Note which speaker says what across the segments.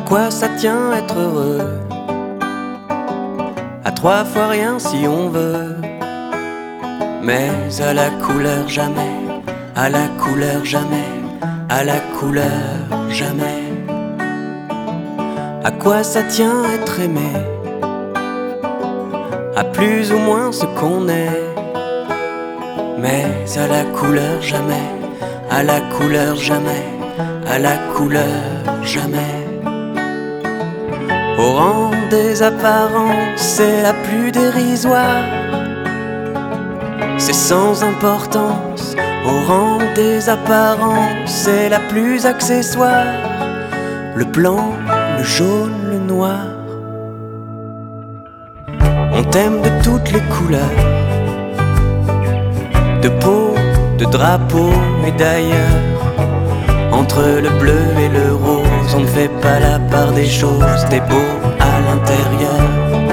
Speaker 1: quoi ça tient être heureux? À 3 fois rien si on veut, mais à la couleur jamais, à la couleur jamais, à la couleur jamais. À quoi ça tient être aimé? À plus ou moins ce qu'on est, mais à la couleur jamais, à la couleur jamais, à la couleur jamais. Au rang des apparences, c'est la plus dérisoire, c'est sans importance. Au rang des apparences, c'est la plus accessoire. Le blanc, le jaune, le noir. On t'aime de toutes les couleurs, de peau, de drapeau et d'ailleurs. Entre le bleu et le rose, on ne fait pas la part des choses. T'es beau à l'intérieur.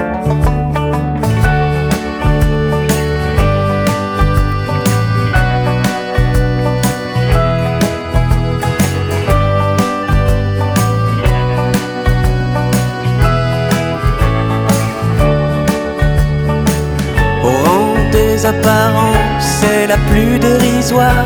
Speaker 1: Au rang des apparences, c'est la plus dérisoire,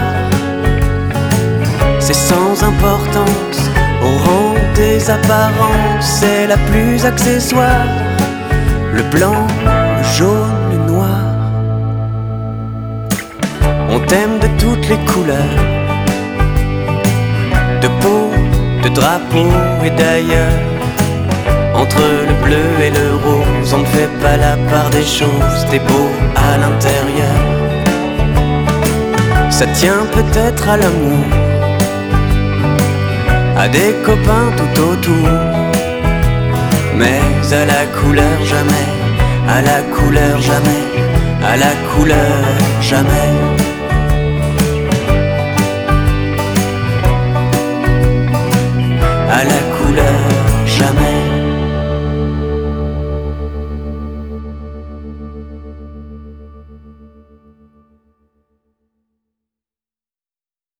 Speaker 1: c'est sans importance. Au rang des apparences, c'est la plus accessoire. Le blanc, le jaune, le noir. On t'aime de toutes les couleurs, de peau, de drapeau et d'ailleurs. Entre le bleu et le rose, on ne fait pas la part des choses. T'es beau à l'intérieur. Ça tient peut-être à l'amour, à des copains tout autour, mais à la couleur jamais, à la couleur jamais, à la couleur jamais.